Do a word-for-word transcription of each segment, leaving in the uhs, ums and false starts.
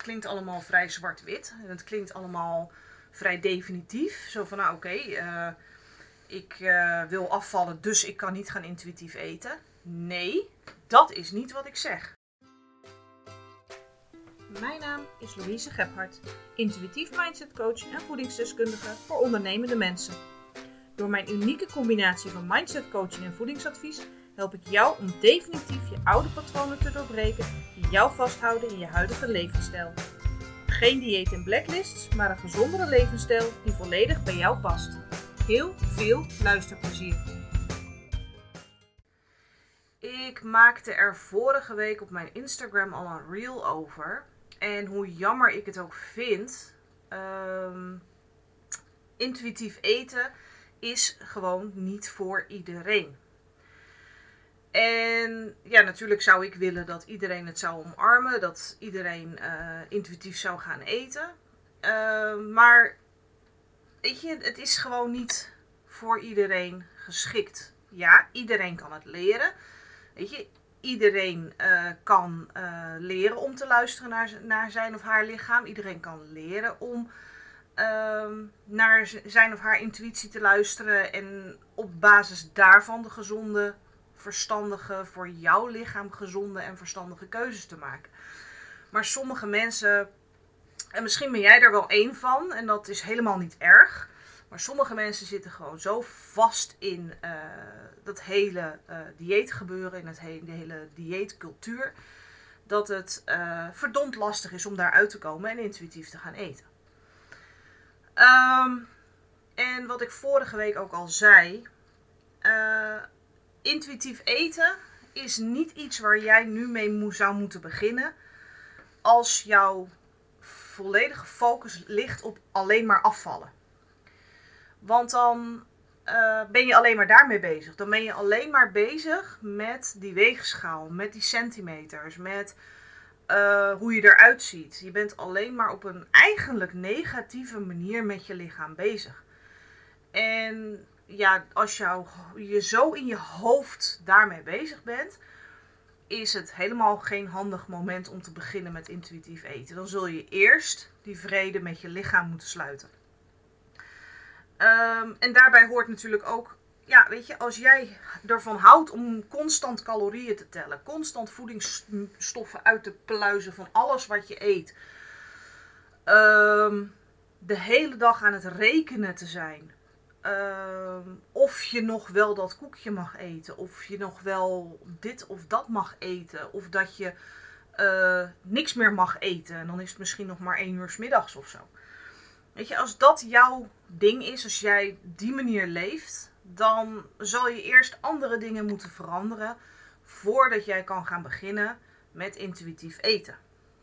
klinkt allemaal vrij zwart-wit. En het klinkt allemaal vrij definitief. Zo van, nou oké, okay, uh, ik uh, wil afvallen, dus ik kan niet gaan intuïtief eten. Nee, dat is niet wat ik zeg. Mijn naam is Louise Gebhardt, intuïtief mindset coach en voedingsdeskundige voor ondernemende mensen. Door mijn unieke combinatie van mindset coaching en voedingsadvies help ik jou om definitief je oude patronen te doorbreken die jou vasthouden in je huidige levensstijl. Geen dieet en blacklists, maar een gezondere levensstijl die volledig bij jou past. Heel veel luisterplezier. Ik maakte er vorige week op mijn Instagram al een reel over. En hoe jammer ik het ook vind, um, intuïtief eten is gewoon niet voor iedereen. En ja, natuurlijk zou ik willen dat iedereen het zou omarmen, dat iedereen uh, intuïtief zou gaan eten. Uh, maar weet je, het is gewoon niet voor iedereen geschikt. Ja, iedereen kan het leren. Weet je, iedereen uh, kan uh, leren om te luisteren naar, naar zijn of haar lichaam. Iedereen kan leren om uh, naar zijn of haar intuïtie te luisteren. En op basis daarvan de gezonde, verstandige, voor jouw lichaam gezonde en verstandige keuzes te maken. Maar sommige mensen, en misschien ben jij er wel één van, en dat is helemaal niet erg. Maar sommige mensen zitten gewoon zo vast in uh, dat hele uh, dieetgebeuren, in het he- de hele dieetcultuur, dat het uh, verdomd lastig is om daaruit te komen en intuïtief te gaan eten. Um, en wat ik vorige week ook al zei, uh, intuïtief eten is niet iets waar jij nu mee mo- zou moeten beginnen als jouw volledige focus ligt op alleen maar afvallen. Want dan uh, ben je alleen maar daarmee bezig. Dan ben je alleen maar bezig met die weegschaal, met die centimeters, met uh, hoe je eruit ziet. Je bent alleen maar op een eigenlijk negatieve manier met je lichaam bezig. En ja, als jou, je zo in je hoofd daarmee bezig bent, is het helemaal geen handig moment om te beginnen met intuïtief eten. Dan zul je eerst die vrede met je lichaam moeten sluiten. Um, en daarbij hoort natuurlijk ook, ja, weet je, als jij ervan houdt om constant calorieën te tellen, constant voedingsstoffen uit te pluizen van alles wat je eet, um, de hele dag aan het rekenen te zijn, um, of je nog wel dat koekje mag eten, of je nog wel dit of dat mag eten, of dat je uh, niks meer mag eten en dan is het misschien nog maar één uur 's middags of zo. Weet je, als dat jouw ding is, als jij die manier leeft, dan zal je eerst andere dingen moeten veranderen voordat jij kan gaan beginnen met intuïtief eten.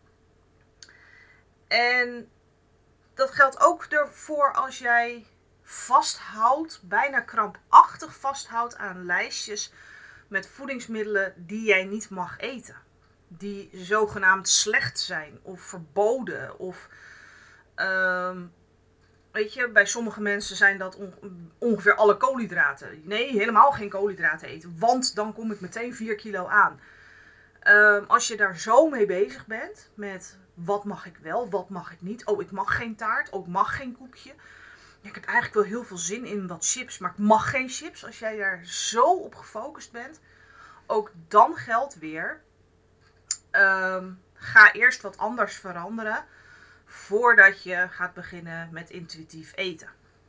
En dat geldt ook ervoor als jij vasthoudt, bijna krampachtig vasthoudt aan lijstjes met voedingsmiddelen die jij niet mag eten. Die zogenaamd slecht zijn of verboden of Um, weet je, bij sommige mensen zijn dat on- ongeveer alle koolhydraten. Nee, helemaal geen koolhydraten eten, want dan kom ik meteen vier kilo aan. Um, als je daar zo mee bezig bent, met wat mag ik wel, wat mag ik niet. Oh, ik mag geen taart, oh, ik mag geen koekje. Ja, ik heb eigenlijk wel heel veel zin in wat chips, maar ik mag geen chips. Als jij daar zo op gefocust bent, ook dan geldt weer, um, ga eerst wat anders veranderen voordat je gaat beginnen met intuïtief eten.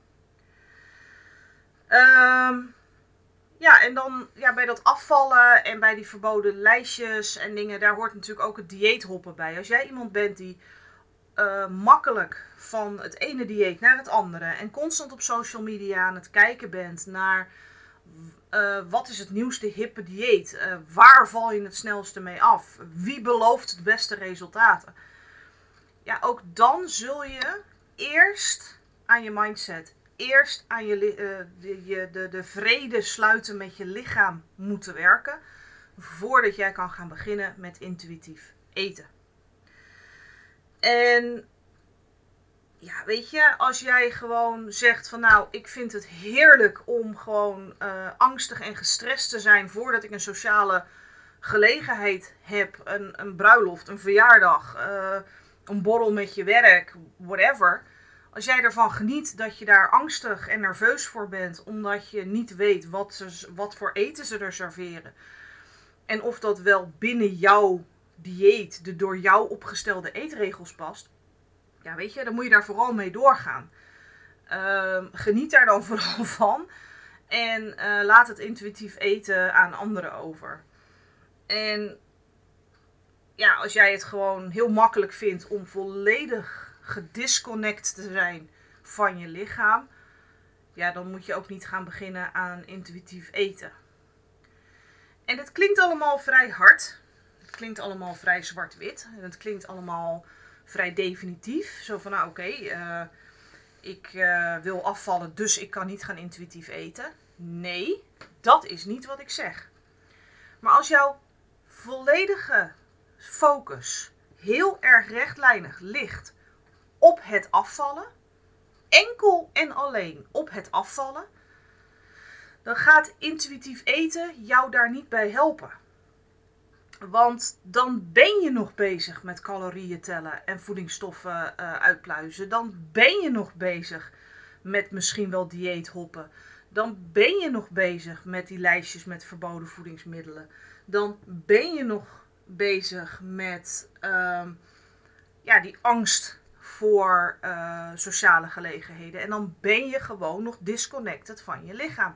Um, ja, en dan ja, bij dat afvallen en bij die verboden lijstjes en dingen, daar hoort natuurlijk ook het dieethoppen bij. Als jij iemand bent die uh, makkelijk van het ene dieet naar het andere en constant op social media aan het kijken bent naar uh, wat is het nieuwste hippe dieet, uh, waar val je het snelste mee af, wie belooft het beste resultaten. Ja, ook dan zul je eerst aan je mindset, eerst aan je, uh, de, je, de, de vrede sluiten met je lichaam moeten werken, voordat jij kan gaan beginnen met intuïtief eten. En ja, weet je, als jij gewoon zegt van nou, ik vind het heerlijk om gewoon uh, angstig en gestrest te zijn voordat ik een sociale gelegenheid heb, een, een bruiloft, een verjaardag, uh, een borrel met je werk, whatever. Als jij ervan geniet dat je daar angstig en nerveus voor bent, omdat je niet weet wat, ze, wat voor eten ze er serveren. En of dat wel binnen jouw dieet, de door jou opgestelde eetregels past. Ja, weet je, dan moet je daar vooral mee doorgaan. Uh, geniet daar dan vooral van. En uh, laat het intuïtief eten aan anderen over. En ja, als jij het gewoon heel makkelijk vindt om volledig gedisconnect te zijn van je lichaam, ja, dan moet je ook niet gaan beginnen aan intuïtief eten. En het klinkt allemaal vrij hard. Het klinkt allemaal vrij zwart-wit. En het klinkt allemaal vrij definitief. Zo van, nou oké, okay, uh, ik uh, wil afvallen, dus ik kan niet gaan intuïtief eten. Nee, dat is niet wat ik zeg. Maar als jouw volledige focus heel erg rechtlijnig ligt op het afvallen, enkel en alleen op het afvallen, dan gaat intuïtief eten jou daar niet bij helpen. Want dan ben je nog bezig met calorieën tellen en voedingsstoffen uh, uitpluizen. Dan ben je nog bezig met misschien wel dieethoppen. Dan ben je nog bezig met die lijstjes met verboden voedingsmiddelen. Dan ben je nog bezig met uh, ja, die angst voor uh, sociale gelegenheden. En dan ben je gewoon nog disconnected van je lichaam.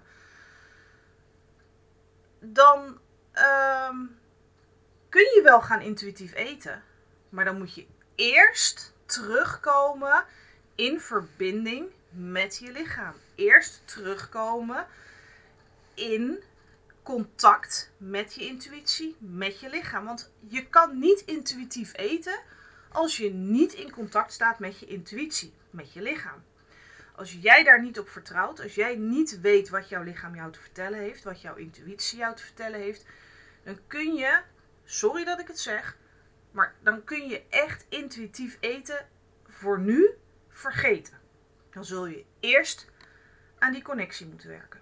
Dan uh, kun je wel gaan intuïtief eten. Maar dan moet je eerst terugkomen in verbinding met je lichaam. Eerst terugkomen in contact met je intuïtie, met je lichaam. Want je kan niet intuïtief eten als je niet in contact staat met je intuïtie, met je lichaam. Als jij daar niet op vertrouwt, als jij niet weet wat jouw lichaam jou te vertellen heeft, wat jouw intuïtie jou te vertellen heeft, dan kun je, sorry dat ik het zeg, maar dan kun je echt intuïtief eten voor nu vergeten. Dan zul je eerst aan die connectie moeten werken.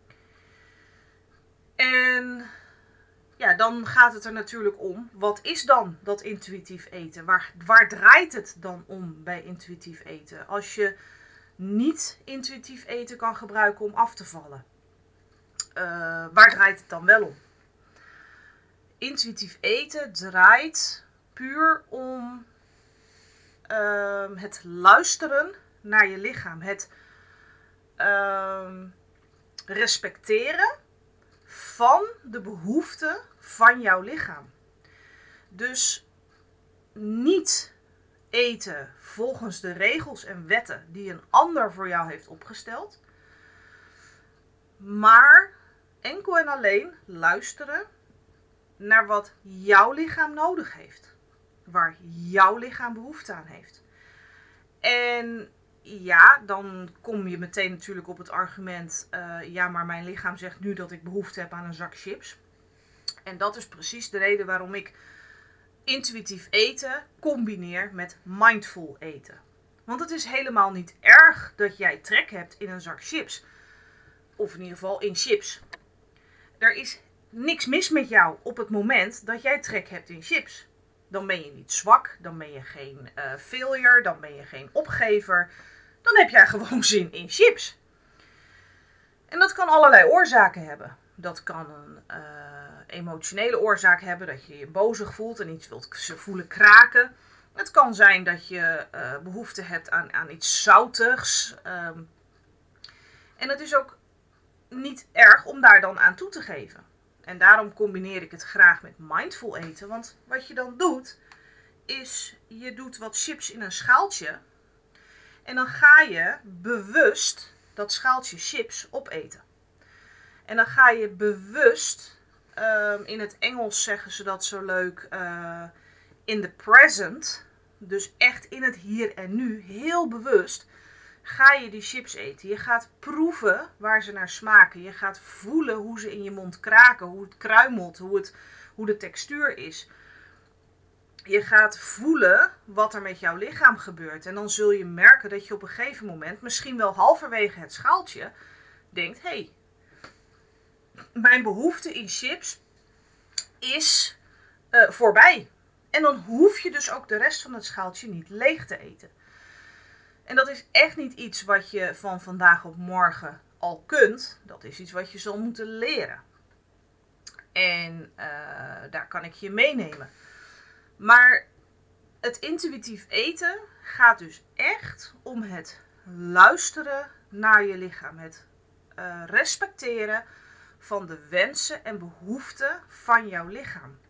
En ja, dan gaat het er natuurlijk om, wat is dan dat intuïtief eten? Waar, waar draait het dan om bij intuïtief eten? Als je niet intuïtief eten kan gebruiken om af te vallen, uh, waar draait het dan wel om? Intuïtief eten draait puur om uh, het luisteren naar je lichaam. Het uh, respecteren van de behoeften van jouw lichaam. Dus niet eten volgens de regels en wetten die een ander voor jou heeft opgesteld. Maar enkel en alleen luisteren naar wat jouw lichaam nodig heeft. Waar jouw lichaam behoefte aan heeft. En ja, dan kom je meteen natuurlijk op het argument, uh, ja, maar mijn lichaam zegt nu dat ik behoefte heb aan een zak chips. En dat is precies de reden waarom ik intuïtief eten combineer met mindful eten. Want het is helemaal niet erg dat jij trek hebt in een zak chips. Of in ieder geval in chips. Er is niks mis met jou op het moment dat jij trek hebt in chips. Dan ben je niet zwak, dan ben je geen uh, failure, dan ben je geen opgever. Dan heb jij gewoon zin in chips. En dat kan allerlei oorzaken hebben. Dat kan een uh, emotionele oorzaak hebben, dat je je bozig voelt en iets wilt voelen kraken. Het kan zijn dat je uh, behoefte hebt aan, aan iets zoutigs. Um, en het is ook niet erg om daar dan aan toe te geven. En daarom combineer ik het graag met mindful eten. Want wat je dan doet, is je doet wat chips in een schaaltje. En dan ga je bewust dat schaaltje chips opeten. En dan ga je bewust, um, in het Engels zeggen ze dat zo leuk, uh, in the present. Dus echt in het hier en nu, heel bewust, ga je die chips eten. Je gaat proeven waar ze naar smaken. Je gaat voelen hoe ze in je mond kraken, hoe het kruimelt, hoe, het, hoe de textuur is. Je gaat voelen wat er met jouw lichaam gebeurt. En dan zul je merken dat je op een gegeven moment, misschien wel halverwege het schaaltje, denkt, hé, hey, mijn behoefte in chips is uh, voorbij. En dan hoef je dus ook de rest van het schaaltje niet leeg te eten. En dat is echt niet iets wat je van vandaag op morgen al kunt. Dat is iets wat je zal moeten leren. En uh, daar kan ik je meenemen. Maar het intuïtief eten gaat dus echt om het luisteren naar je lichaam. Het uh, respecteren van de wensen en behoeften van jouw lichaam.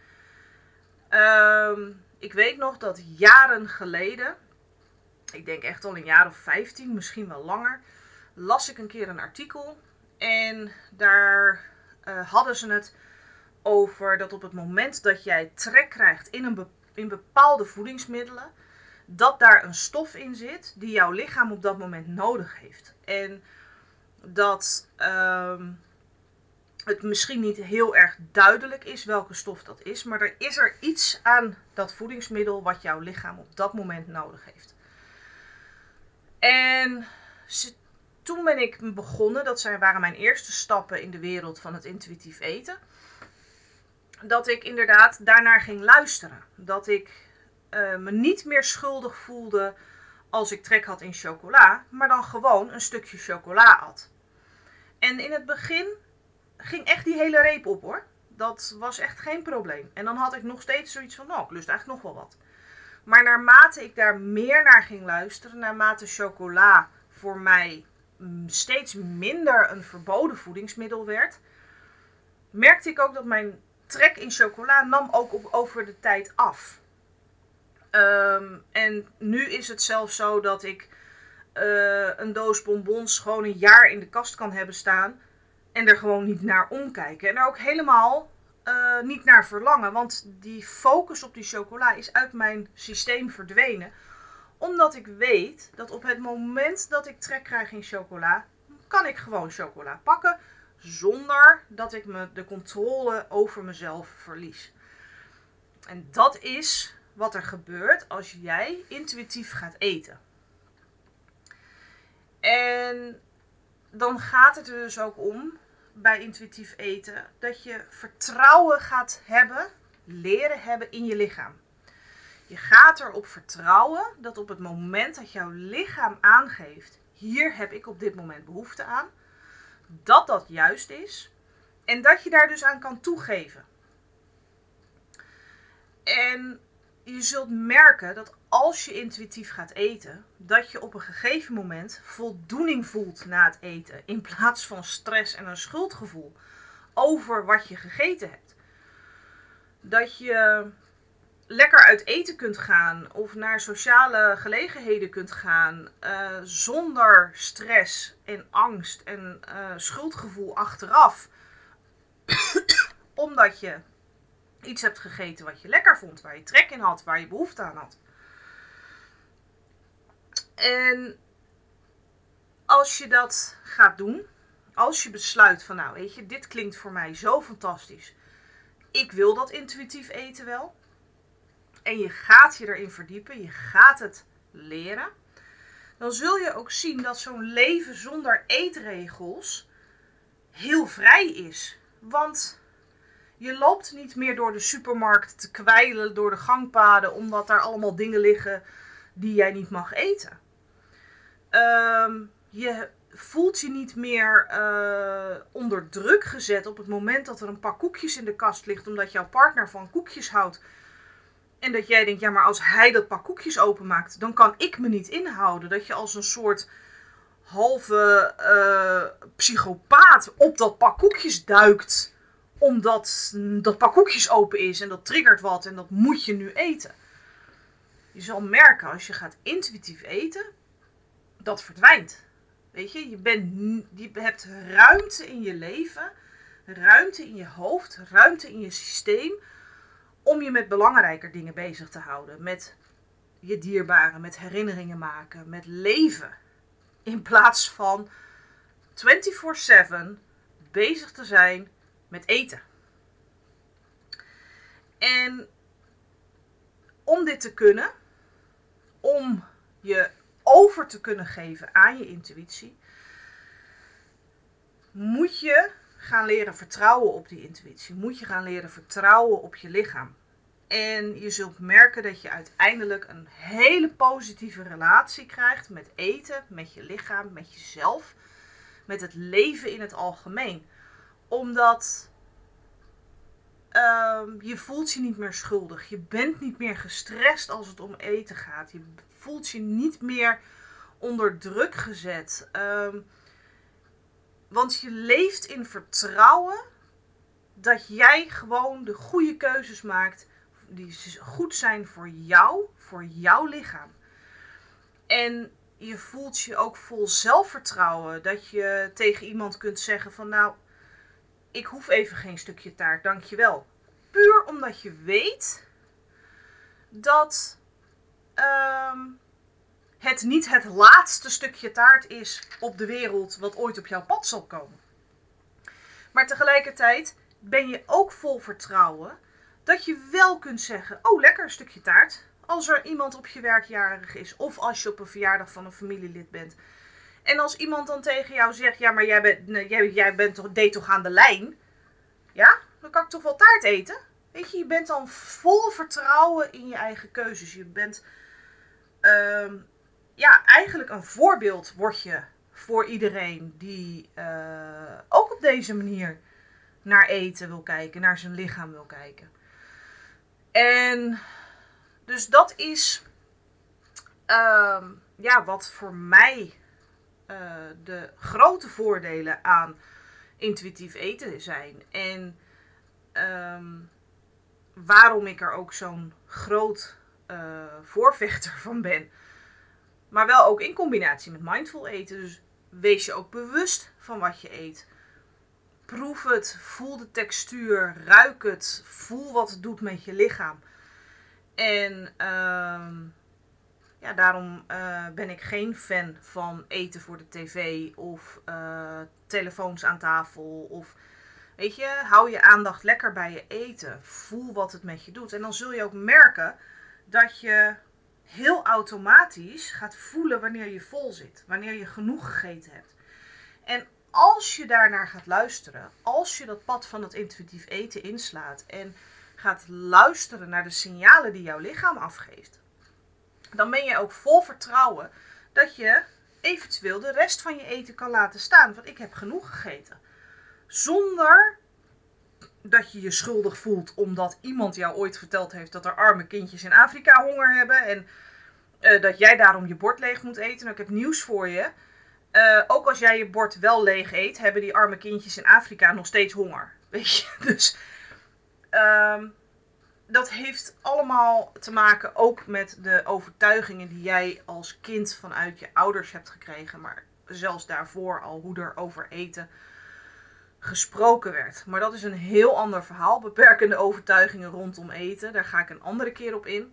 Uh, ik weet nog dat jaren geleden, ik denk echt al een jaar of vijftien, misschien wel langer, las ik een keer een artikel. En daar uh, hadden ze het over dat op het moment dat jij trek krijgt in, een be- in bepaalde voedingsmiddelen, dat daar een stof in zit die jouw lichaam op dat moment nodig heeft. En dat uh, het misschien niet heel erg duidelijk is welke stof dat is, maar er is er iets aan dat voedingsmiddel wat jouw lichaam op dat moment nodig heeft. En ze, toen ben ik begonnen, dat zijn, waren mijn eerste stappen in de wereld van het intuïtief eten, dat ik inderdaad daarnaar ging luisteren. Dat ik uh, me niet meer schuldig voelde als ik trek had in chocola, maar dan gewoon een stukje chocola at. En in het begin ging echt die hele reep op hoor. Dat was echt geen probleem. En dan had ik nog steeds zoiets van, nou, ik lust eigenlijk nog wel wat. Maar naarmate ik daar meer naar ging luisteren, naarmate chocola voor mij steeds minder een verboden voedingsmiddel werd, merkte ik ook dat mijn trek in chocola nam ook op, over de tijd af. Um, en nu is het zelfs zo dat ik uh, een doos bonbons gewoon een jaar in de kast kan hebben staan en er gewoon niet naar omkijken. En er ook helemaal uh, niet naar verlangen, want die focus op die chocola is uit mijn systeem verdwenen. Omdat ik weet dat op het moment dat ik trek krijg in chocola, kan ik gewoon chocola pakken zonder dat ik me de controle over mezelf verlies. En dat is wat er gebeurt als jij intuïtief gaat eten. En dan gaat het er dus ook om, bij intuïtief eten, dat je vertrouwen gaat hebben, leren hebben in je lichaam. Je gaat erop vertrouwen dat op het moment dat jouw lichaam aangeeft, hier heb ik op dit moment behoefte aan, dat dat juist is en dat je daar dus aan kan toegeven. En je zult merken dat als je intuïtief gaat eten, dat je op een gegeven moment voldoening voelt na het eten, in plaats van stress en een schuldgevoel over wat je gegeten hebt. Dat je lekker uit eten kunt gaan of naar sociale gelegenheden kunt gaan uh, zonder stress en angst en uh, schuldgevoel achteraf. Omdat je iets hebt gegeten wat je lekker vond, waar je trek in had, waar je behoefte aan had. En als je dat gaat doen, als je besluit van nou weet je, dit klinkt voor mij zo fantastisch. Ik wil dat intuïtief eten wel. En je gaat je erin verdiepen, je gaat het leren. Dan zul je ook zien dat zo'n leven zonder eetregels heel vrij is. Want je loopt niet meer door de supermarkt te kwijlen, door de gangpaden, omdat daar allemaal dingen liggen die jij niet mag eten. Um, je voelt je niet meer uh, onder druk gezet op het moment dat er een pak koekjes in de kast ligt, omdat jouw partner van koekjes houdt. En dat jij denkt, ja maar als hij dat pak koekjes openmaakt, dan kan ik me niet inhouden. Dat je als een soort halve uh, psychopaat op dat pak koekjes duikt, omdat dat pak koekjes open is en dat triggert wat en dat moet je nu eten. Je zal merken als je gaat intuïtief eten, dat verdwijnt. Weet je, je, bent, je hebt ruimte in je leven, ruimte in je hoofd, ruimte in je systeem om je met belangrijker dingen bezig te houden. Met je dierbaren, met herinneringen maken, met leven. In plaats van vierentwintig zeven bezig te zijn met eten. En om dit te kunnen, om je over te kunnen geven aan je intuïtie, moet je gaan leren vertrouwen op die intuïtie. Moet je gaan leren vertrouwen op je lichaam. En je zult merken dat je uiteindelijk een hele positieve relatie krijgt met eten, met je lichaam, met jezelf, met het leven in het algemeen. Omdat uh, je voelt je niet meer schuldig. Je bent niet meer gestrest als het om eten gaat. Je voelt je niet meer onder druk gezet. Uh, want je leeft in vertrouwen dat jij gewoon de goede keuzes maakt die goed zijn voor jou, voor jouw lichaam. En je voelt je ook vol zelfvertrouwen dat je tegen iemand kunt zeggen van nou, ik hoef even geen stukje taart, dankjewel. Puur omdat je weet dat um, het niet het laatste stukje taart is op de wereld wat ooit op jouw pad zal komen. Maar tegelijkertijd ben je ook vol vertrouwen dat je wel kunt zeggen, oh lekker een stukje taart. Als er iemand op je werk jarig is of als je op een verjaardag van een familielid bent. En als iemand dan tegen jou zegt, ja maar jij bent, nee, jij, jij bent toch, deed toch aan de lijn? Ja, dan kan ik toch wel taart eten? Weet je, je bent dan vol vertrouwen in je eigen keuzes. Je bent, uh, ja eigenlijk een voorbeeld word je voor iedereen die uh, ook op deze manier naar eten wil kijken, naar zijn lichaam wil kijken. En dus dat is uh, ja, wat voor mij uh, de grote voordelen aan intuïtief eten zijn. En um, waarom ik er ook zo'n groot uh, voorvechter van ben. Maar wel ook in combinatie met mindful eten. Dus wees je ook bewust van wat je eet. Proef het, voel de textuur, ruik het, voel wat het doet met je lichaam. En uh, ja, daarom uh, ben ik geen fan van eten voor de tv of uh, telefoons aan tafel. Of, weet je, hou je aandacht lekker bij je eten. Voel wat het met je doet. En dan zul je ook merken dat je heel automatisch gaat voelen wanneer je vol zit. Wanneer je genoeg gegeten hebt. En als je daarnaar gaat luisteren, als je dat pad van het intuïtief eten inslaat en gaat luisteren naar de signalen die jouw lichaam afgeeft, dan ben je ook vol vertrouwen dat je eventueel de rest van je eten kan laten staan. Want ik heb genoeg gegeten. Zonder dat je je schuldig voelt omdat iemand jou ooit verteld heeft dat er arme kindjes in Afrika honger hebben en uh, dat jij daarom je bord leeg moet eten. Nou, ik heb nieuws voor je. Uh, ook als jij je bord wel leeg eet, hebben die arme kindjes in Afrika nog steeds honger. Weet je? Dus um, dat heeft allemaal te maken ook met de overtuigingen die jij als kind vanuit je ouders hebt gekregen. Maar zelfs daarvoor al hoe er over eten gesproken werd. Maar dat is een heel ander verhaal. Beperkende overtuigingen rondom eten. Daar ga ik een andere keer op in.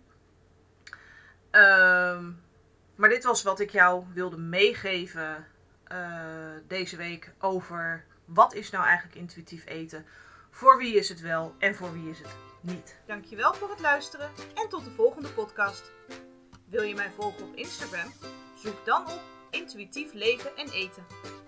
Um, Maar dit was wat ik jou wilde meegeven uh, deze week over wat is nou eigenlijk intuïtief eten. Voor wie is het wel en voor wie is het niet. Dankjewel voor het luisteren en tot de volgende podcast. Wil je mij volgen op Instagram? Zoek dan op Intuïtief Leven en Eten.